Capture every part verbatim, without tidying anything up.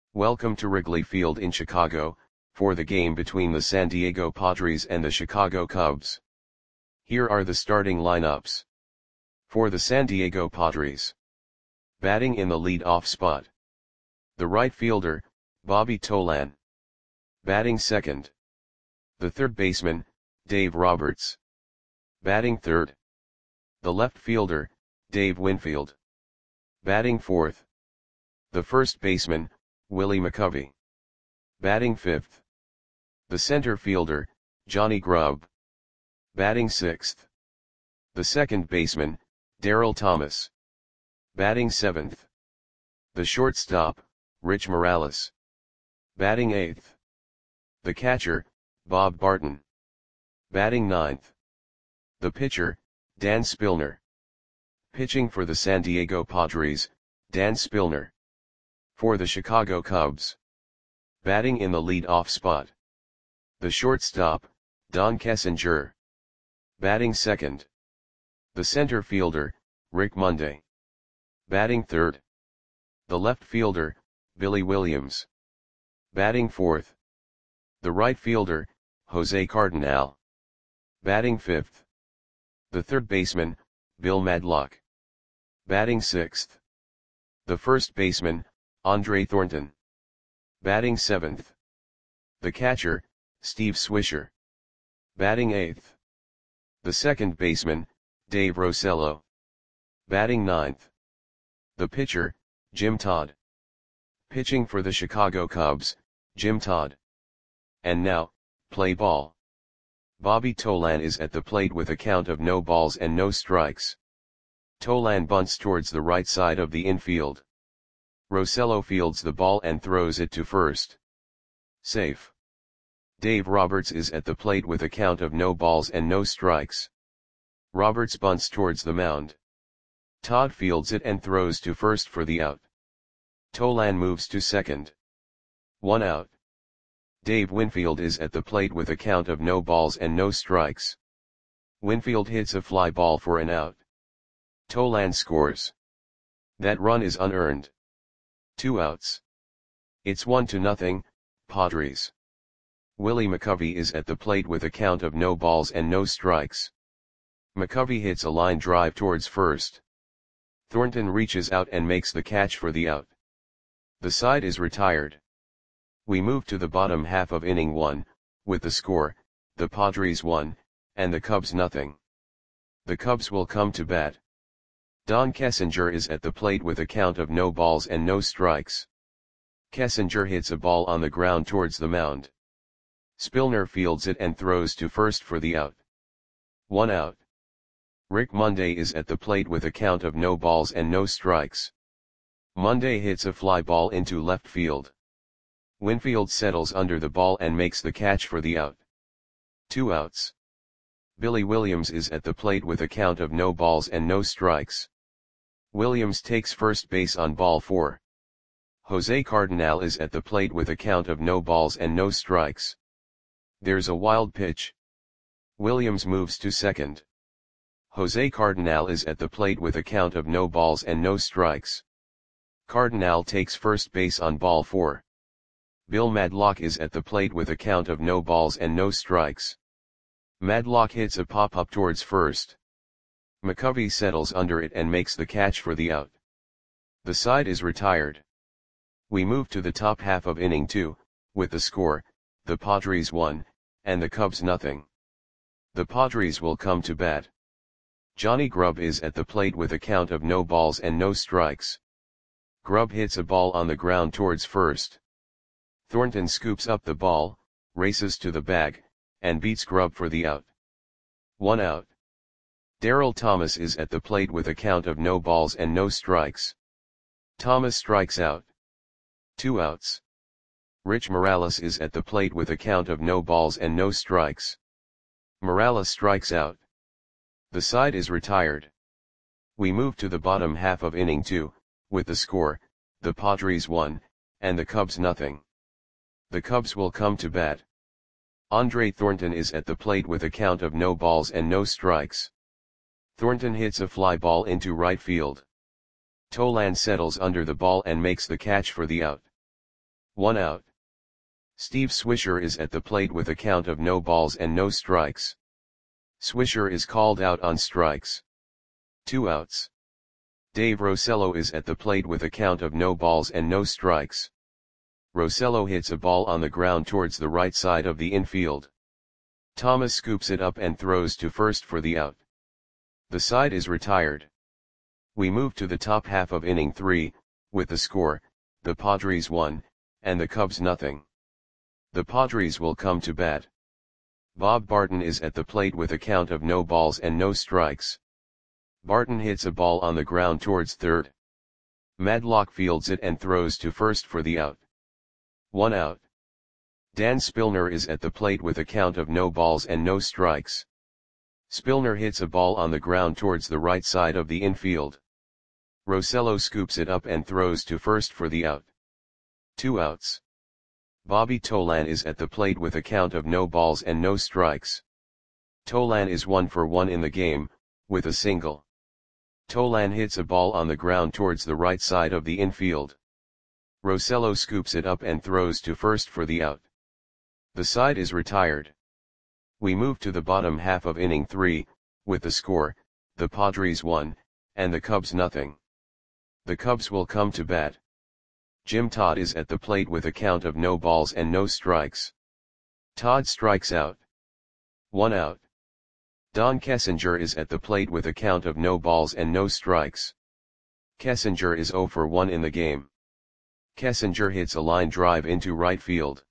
Welcome to Wrigley Field in Chicago, for the game between the San Diego Padres and the Chicago Cubs. Here are the starting lineups. For the San Diego Padres. Batting in the lead-off spot. The right fielder, Bobby Tolan. Batting second. The third baseman, Dave Roberts. Batting third. The left fielder, Dave Winfield. Batting fourth. The first baseman, Willie McCovey. Batting fifth. The center fielder, Johnny Grubb. Batting sixth. The second baseman, Darryl Thomas. Batting seventh. The shortstop, Rich Morales. Batting eighth. The catcher, Bob Barton. Batting ninth. The pitcher, Dan Spillner. Pitching for the San Diego Padres, Dan Spillner. For the Chicago Cubs. Batting in the lead-off spot. The shortstop, Don Kessinger. Batting second. The center fielder, Rick Monday. Batting third. The left fielder, Billy Williams. Batting fourth. The right fielder, Jose Cardinal. Batting fifth. The third baseman, Bill Madlock. Batting sixth. The first baseman, Andre Thornton. Batting seventh. The catcher, Steve Swisher. Batting eighth. The second baseman, Dave Rosello. Batting ninth. The pitcher, Jim Todd. Pitching for the Chicago Cubs, Jim Todd. And now, play ball. Bobby Tolan is at the plate with a count of no balls and no strikes. Tolan bunts towards the right side of the infield. Rosello fields the ball and throws it to first. Safe. Dave Roberts is at the plate with a count of no balls and no strikes. Roberts bunts towards the mound. Todd fields it and throws to first for the out. Tolan moves to second. One out. Dave Winfield is at the plate with a count of no balls and no strikes. Winfield hits a fly ball for an out. Tolan scores. That run is unearned. Two outs. It's one to nothing, Padres. Willie McCovey is at the plate with a count of no balls and no strikes. McCovey hits a line drive towards first. Thornton reaches out and makes the catch for the out. The side is retired. We move to the bottom half of inning one, with the score, the Padres one, and the Cubs nothing. The Cubs will come to bat. Don Kessinger is at the plate with a count of no balls and no strikes. Kessinger hits a ball on the ground towards the mound. Spillner fields it and throws to first for the out. One out. Rick Monday is at the plate with a count of no balls and no strikes. Monday hits a fly ball into left field. Winfield settles under the ball and makes the catch for the out. Two outs. Billy Williams is at the plate with a count of no balls and no strikes. Williams takes first base on ball four. Jose Cardinal is at the plate with a count of no balls and no strikes. There's a wild pitch. Williams moves to second. Jose Cardinal is at the plate with a count of no balls and no strikes. Cardinal takes first base on ball four. Bill Madlock is at the plate with a count of no balls and no strikes. Madlock hits a pop-up towards first. McCovey settles under it and makes the catch for the out. The side is retired. We move to the top half of inning two, with the score, the Padres one, and the Cubs nothing. The Padres will come to bat. Johnny Grubb is at the plate with a count of no balls and no strikes. Grubb hits a ball on the ground towards first. Thornton scoops up the ball, races to the bag, and beats Grubb for the out. One out. Darryl Thomas is at the plate with a count of no balls and no strikes. Thomas strikes out. Two outs. Rich Morales is at the plate with a count of no balls and no strikes. Morales strikes out. The side is retired. We move to the bottom half of inning two, with the score, the Padres one, and the Cubs nothing. The Cubs will come to bat. Andre Thornton is at the plate with a count of no balls and no strikes. Thornton hits a fly ball into right field. Tolan settles under the ball and makes the catch for the out. one out. Steve Swisher is at the plate with a count of no balls and no strikes. Swisher is called out on strikes. two outs. Dave Rosello is at the plate with a count of no balls and no strikes. Rosello hits a ball on the ground towards the right side of the infield. Thomas scoops it up and throws to first for the out. The side is retired. We move to the top half of inning three, with the score, the Padres one, and the Cubs nothing. The Padres will come to bat. Bob Barton is at the plate with a count of no balls and no strikes. Barton hits a ball on the ground towards third. Madlock fields it and throws to first for the out. One out. Dan Spillner is at the plate with a count of no balls and no strikes. Spillner hits a ball on the ground towards the right side of the infield. Rosello scoops it up and throws to first for the out. Two outs. Bobby Tolan is at the plate with a count of no balls and no strikes. Tolan is one for one in the game, with a single. Tolan hits a ball on the ground towards the right side of the infield. Rosello scoops it up and throws to first for the out. The side is retired. We move to the bottom half of inning three, with the score, the Padres one, and the Cubs nothing. The Cubs will come to bat. Jim Todd is at the plate with a count of no balls and no strikes. Todd strikes out. One out. Don Kessinger is at the plate with a count of no balls and no strikes. Kessinger is zero for one in the game. Kessinger hits a line drive into right field.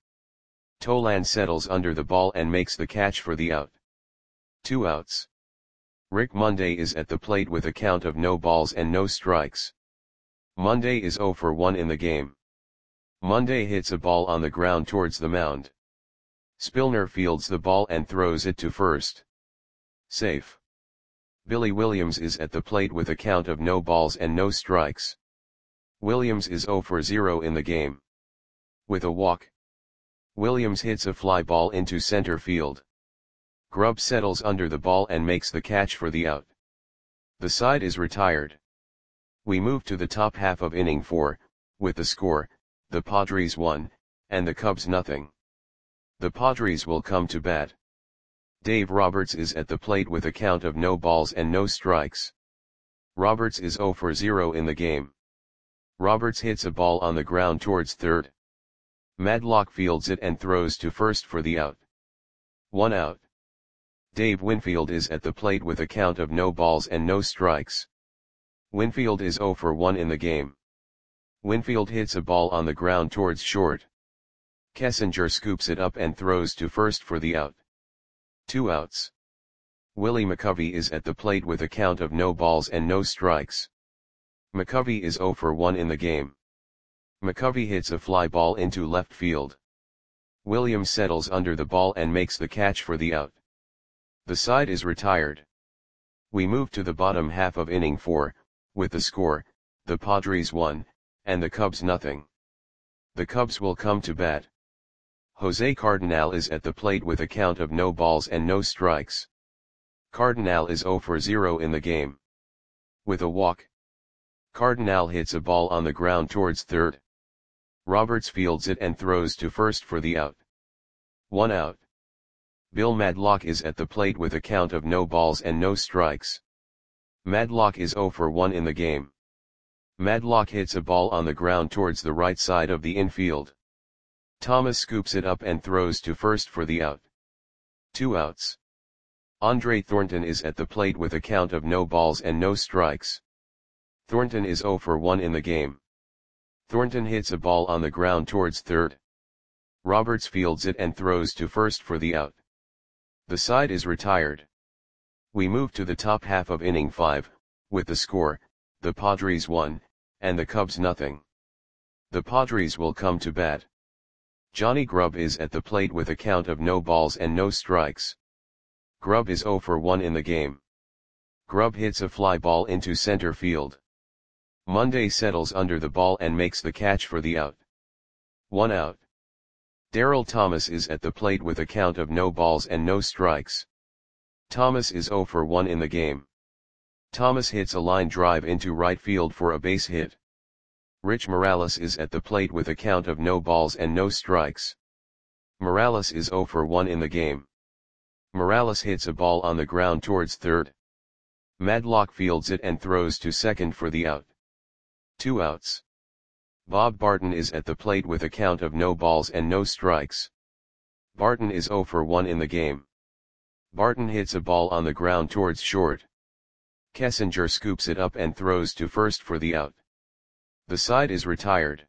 Tolan settles under the ball and makes the catch for the out. Two outs. Rick Monday is at the plate with a count of no balls and no strikes. Monday is zero for one in the game. Monday hits a ball on the ground towards the mound. Spillner fields the ball and throws it to first. Safe. Billy Williams is at the plate with a count of no balls and no strikes. Williams is zero for zero in the game. With a walk, Williams hits a fly ball into center field. Grubb settles under the ball and makes the catch for the out. The side is retired. We move to the top half of inning four, with the score, the Padres one, and the Cubs nothing. The Padres will come to bat. Dave Roberts is at the plate with a count of no balls and no strikes. Roberts is zero for zero in the game. Roberts hits a ball on the ground towards third. Madlock fields it and throws to first for the out. One out. Dave Winfield is at the plate with a count of no balls and no strikes. Winfield is zero for one in the game. Winfield hits a ball on the ground towards short. Kessinger scoops it up and throws to first for the out. Two outs. Willie McCovey is at the plate with a count of no balls and no strikes. McCovey is zero for one in the game. McCovey hits a fly ball into left field. Williams settles under the ball and makes the catch for the out. The side is retired. We move to the bottom half of inning four, with the score, the Padres one, and the Cubs nothing. The Cubs will come to bat. Jose Cardenal is at the plate with a count of no balls and no strikes. Cardenal is zero for zero in the game. With a walk, Cardenal hits a ball on the ground towards third. Roberts fields it and throws to first for the out. One out. Bill Madlock is at the plate with a count of no balls and no strikes. Madlock is zero for one in the game. Madlock hits a ball on the ground towards the right side of the infield. Thomas scoops it up and throws to first for the out. Two outs. Andre Thornton is at the plate with a count of no balls and no strikes. Thornton is zero for one in the game. Thornton hits a ball on the ground towards third. Roberts fields it and throws to first for the out. The side is retired. We move to the top half of inning five, with the score, the Padres one, and the Cubs nothing. The Padres will come to bat. Johnny Grubb is at the plate with a count of no balls and no strikes. Grubb is zero for one in the game. Grubb hits a fly ball into center field. Monday settles under the ball and makes the catch for the out. One out. Darryl Thomas is at the plate with a count of no balls and no strikes. Thomas is zero for one in the game. Thomas hits a line drive into right field for a base hit. Rich Morales is at the plate with a count of no balls and no strikes. Morales is zero for one in the game. Morales hits a ball on the ground towards third. Madlock fields it and throws to second for the out. Two outs. Bob Barton is at the plate with a count of no balls and no strikes. Barton is zero for one in the game. Barton hits a ball on the ground towards short. Kessinger scoops it up and throws to first for the out. The side is retired.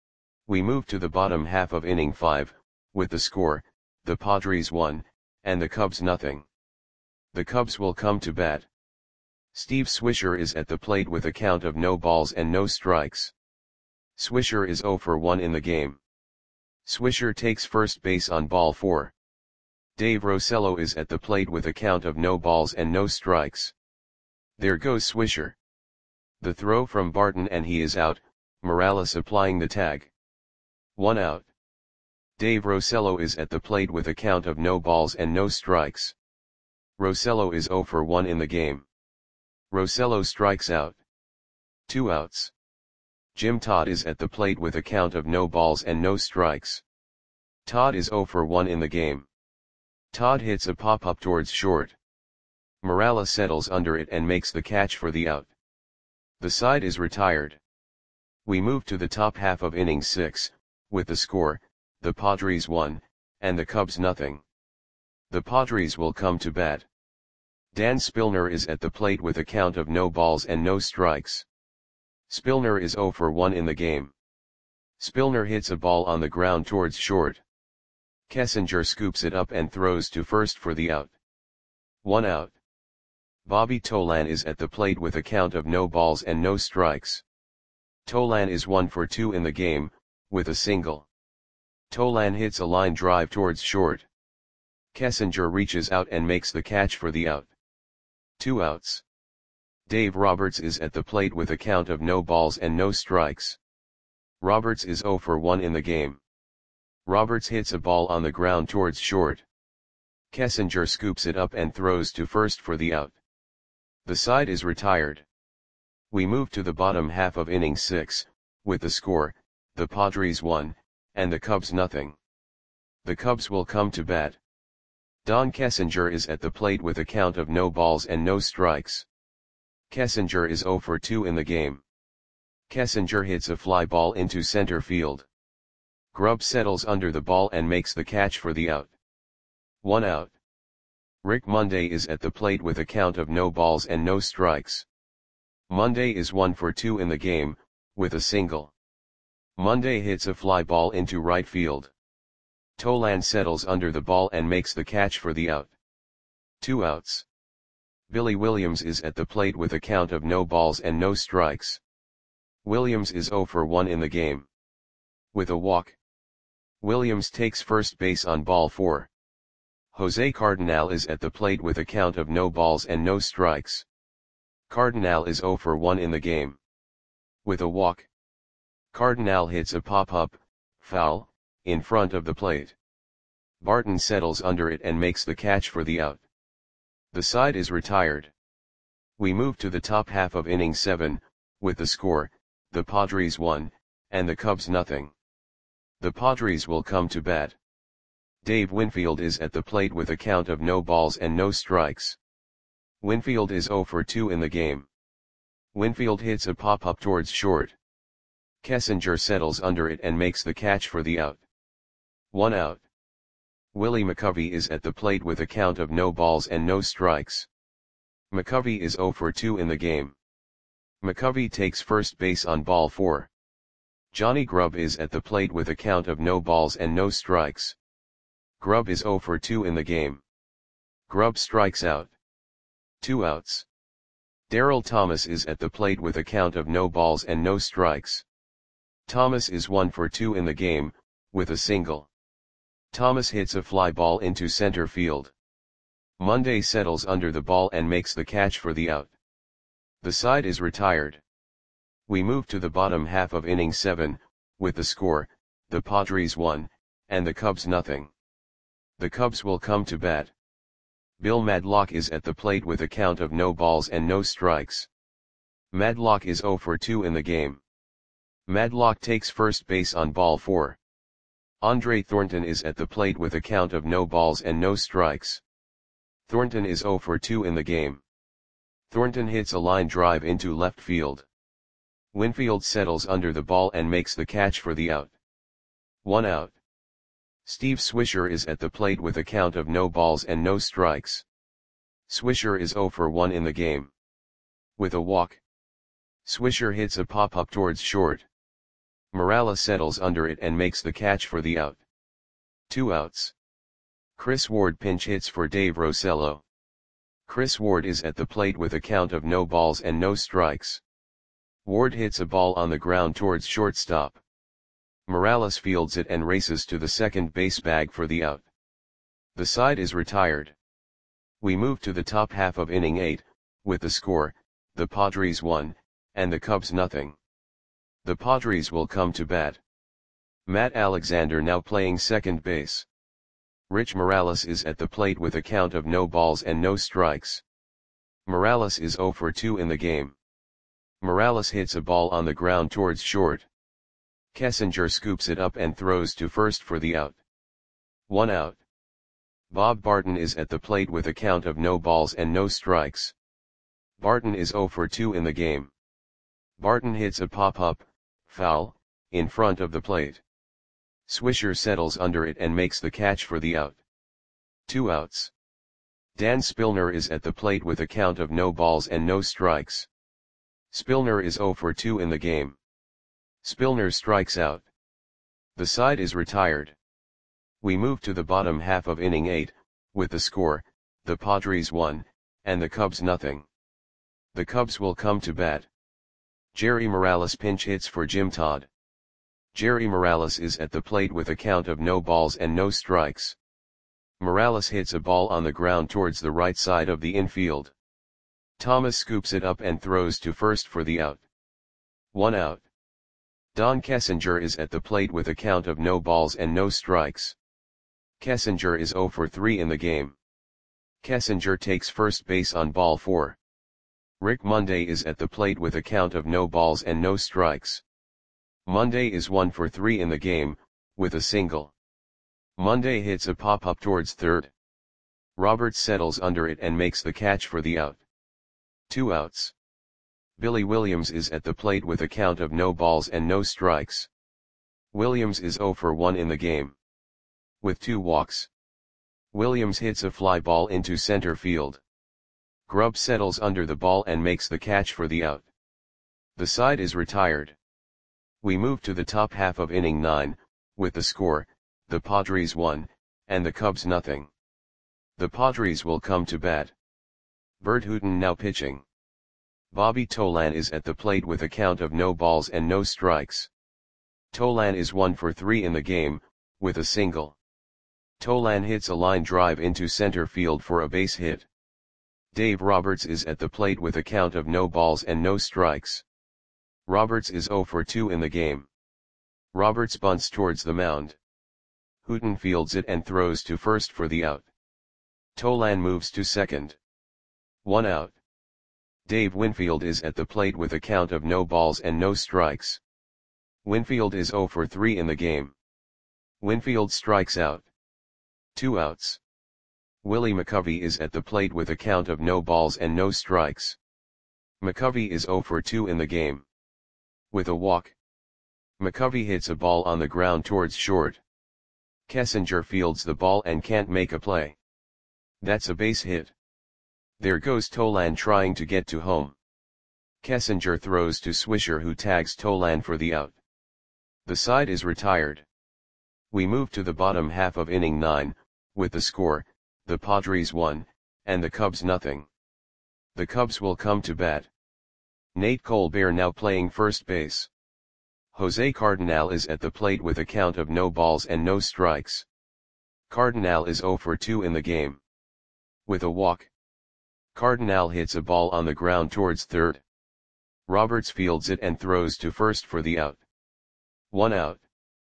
We move to the bottom half of inning five, with the score, the Padres one, and the Cubs nothing. The Cubs will come to bat. Steve Swisher is at the plate with a count of no balls and no strikes. Swisher is zero for one in the game. Swisher takes first base on ball four. Dave Rosello is at the plate with a count of no balls and no strikes. There goes Swisher. The throw from Barton and he is out, Morales applying the tag. One out. Dave Rosello is at the plate with a count of no balls and no strikes. Rosello is zero for one in the game. Rosello strikes out. Two outs. Jim Todd is at the plate with a count of no balls and no strikes. Todd is zero for one in the game. Todd hits a pop-up towards short. Morales settles under it and makes the catch for the out. The side is retired. We move to the top half of inning six, with the score, the Padres one, and the Cubs nothing. The Padres will come to bat. Dan Spillner is at the plate with a count of no balls and no strikes. Spillner is zero for one in the game. Spillner hits a ball on the ground towards short. Kessinger scoops it up and throws to first for the out. One out. Bobby Tolan is at the plate with a count of no balls and no strikes. Tolan is one for two in the game, with a single. Tolan hits a line drive towards short. Kessinger reaches out and makes the catch for the out. Two outs. Dave Roberts is at the plate with a count of no balls and no strikes. Roberts is zero for one in the game. Roberts hits a ball on the ground towards short. Kessinger scoops it up and throws to first for the out. The side is retired. We move to the bottom half of inning six, with the score, the Padres one, and the Cubs nothing. The Cubs will come to bat. Don Kessinger is at the plate with a count of no balls and no strikes. Kessinger is zero for two in the game. Kessinger hits a fly ball into center field. Grubb settles under the ball and makes the catch for the out. One out. Rick Monday is at the plate with a count of no balls and no strikes. Monday is one for two in the game, with a single. Monday hits a fly ball into right field. Tolan settles under the ball and makes the catch for the out. Two outs. Billy Williams is at the plate with a count of no balls and no strikes. Williams is zero for one in the game. With a walk. Williams takes first base on ball four. Jose Cardinal is at the plate with a count of no balls and no strikes. Cardinal is zero for one in the game. With a walk. Cardinal hits a pop-up, foul, in front of the plate. Barton settles under it and makes the catch for the out. The side is retired. We move to the top half of inning seven, with the score, the Padres one, and the Cubs nothing. The Padres will come to bat. Dave Winfield is at the plate with a count of no balls and no strikes. Winfield is zero for two in the game. Winfield hits a pop-up towards short. Kessinger settles under it and makes the catch for the out. One out. Willie McCovey is at the plate with a count of no balls and no strikes. McCovey is zero for two in the game. McCovey takes first base on ball four. Johnny Grubb is at the plate with a count of no balls and no strikes. Grubb is zero for two in the game. Grubb strikes out. Two outs. Darryl Thomas is at the plate with a count of no balls and no strikes. Thomas is one for two in the game, with a single. Thomas hits a fly ball into center field. Monday settles under the ball and makes the catch for the out. The side is retired. We move to the bottom half of inning seven, with the score, the Padres one, and the Cubs nothing. The Cubs will come to bat. Bill Madlock is at the plate with a count of no balls and no strikes. Madlock is zero for two in the game. Madlock takes first base on ball four. Andre Thornton is at the plate with a count of no balls and no strikes. Thornton is zero for two in the game. Thornton hits a line drive into left field. Winfield settles under the ball and makes the catch for the out. One out. Steve Swisher is at the plate with a count of no balls and no strikes. Swisher is zero for one in the game. With a walk, Swisher hits a pop-up towards short. Morales settles under it and makes the catch for the out. Two outs. Chris Ward pinch hits for Dave Rosello. Chris Ward is at the plate with a count of no balls and no strikes. Ward hits a ball on the ground towards shortstop. Morales fields it and races to the second base bag for the out. The side is retired. We move to the top half of inning eight, with the score, the Padres one, and the Cubs nothing. The Padres will come to bat. Matt Alexander now playing second base. Rich Morales is at the plate with a count of no balls and no strikes. Morales is zero for two in the game. Morales hits a ball on the ground towards short. Kessinger scoops it up and throws to first for the out. One out. Bob Barton is at the plate with a count of no balls and no strikes. Barton is zero for two in the game. Barton hits a pop-up, foul, in front of the plate. Swisher settles under it and makes the catch for the out. Two outs. Dan Spillner is at the plate with a count of no balls and no strikes. Spillner is zero for two in the game. Spillner strikes out. The side is retired. We move to the bottom half of inning eight, with the score, the Padres one, and the Cubs nothing. The Cubs will come to bat. Jerry Morales pinch hits for Jim Todd. Jerry Morales is at the plate with a count of no balls and no strikes. Morales hits a ball on the ground towards the right side of the infield. Thomas scoops it up and throws to first for the out. One out. Don Kessinger is at the plate with a count of no balls and no strikes. Kessinger is zero for three in the game. Kessinger takes first base on ball four. Rick Monday is at the plate with a count of no balls and no strikes. Monday is one for three in the game, with a single. Monday hits a pop-up towards third. Roberts settles under it and makes the catch for the out. Two outs. Billy Williams is at the plate with a count of no balls and no strikes. Williams is zero for one in the game. With two walks, Williams hits a fly ball into center field. Grubb settles under the ball and makes the catch for the out. The side is retired. We move to the top half of inning nine, with the score, the Padres one, and the Cubs nothing. The Padres will come to bat. Bert Hooton now pitching. Bobby Tolan is at the plate with a count of no balls and no strikes. Tolan is one for three in the game, with a single. Tolan hits a line drive into center field for a base hit. Dave Roberts is at the plate with a count of no balls and no strikes. Roberts is zero for two in the game. Roberts bunts towards the mound. Hooton fields it and throws to first for the out. Tolan moves to second. One out. Dave Winfield is at the plate with a count of no balls and no strikes. Winfield is zero for three in the game. Winfield strikes out. Two outs. Willie McCovey is at the plate with a count of no balls and no strikes. McCovey is zero for two in the game. With a walk, McCovey hits a ball on the ground towards short. Kessinger fields the ball and can't make a play. That's a base hit. There goes Tolan trying to get to home. Kessinger throws to Swisher, who tags Tolan for the out. The side is retired. We move to the bottom half of inning nine, with the score, the Padres one, and the Cubs nothing. The Cubs will come to bat. Nate Colbert now playing first base. Jose Cardinal is at the plate with a count of no balls and no strikes. Cardinal is zero for two in the game. With a walk, Cardinal hits a ball on the ground towards third. Roberts fields it and throws to first for the out. One out.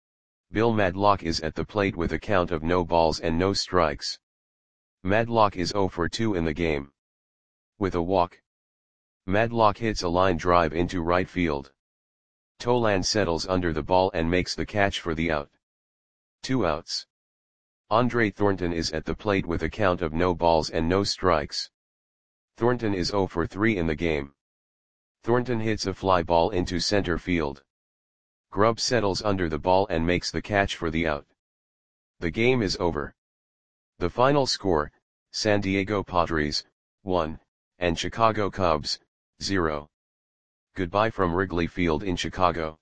Bill Madlock is at the plate with a count of no balls and no strikes. Madlock is zero for two in the game. With a walk, Madlock hits a line drive into right field. Toland settles under the ball and makes the catch for the out. Two outs. Andre Thornton is at the plate with a count of no balls and no strikes. Thornton is zero for three in the game. Thornton hits a fly ball into center field. Grubb settles under the ball and makes the catch for the out. The game is over. The final score, San Diego Padres, one, and Chicago Cubs, zero. Goodbye from Wrigley Field in Chicago.